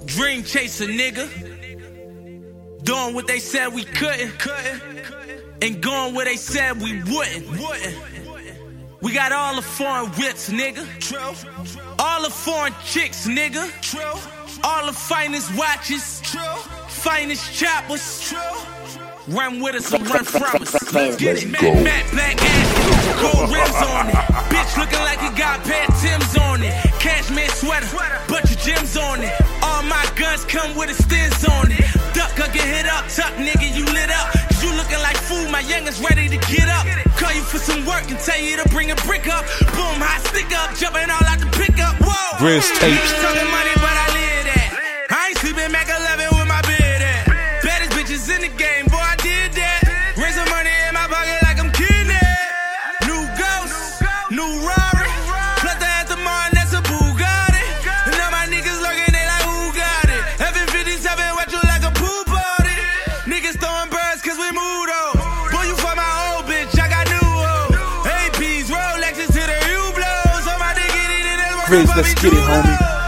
Dream chaser, nigga. Doing what they said we couldn't, and going where they said we wouldn't. We got all the foreign whips, nigga. All the foreign chicks, nigga. All the finest watches, finest choppers. Run with us or run from us. Let's get it. Matte black ass, gold rims on it. Bitch looking like you got pair of Timbs on it. Cashmere sweater, bunch of gems on it. All my guns come with a stins on it. Duck, I get hit up, tuck, nigga, you lit up. Cause you looking like food, my youngest ready to get up. Call you for some work and tell you to bring a brick up. Boom, hot stick up, jumping all out the pickup. Whoa, Grizz tapes. Talking money, but I live that. I ain't sleeping Mac 11 with my bed at. Baddest bitches in the game, boy, I did that. Raise some money in my pocket like I'm kidnapped. New Ghost, new Rari. Plus the Aston Martin, that's a Bugatti. And all my niggas lurking, they like, who got it? F-57 wet you like a pool party. Niggas throwing birds cause we moved on. Boy, you for my old bitch, I got new hoes. APs, Rolexes to the U-blows. On my diggity, that's Grizz, let's get it, homie.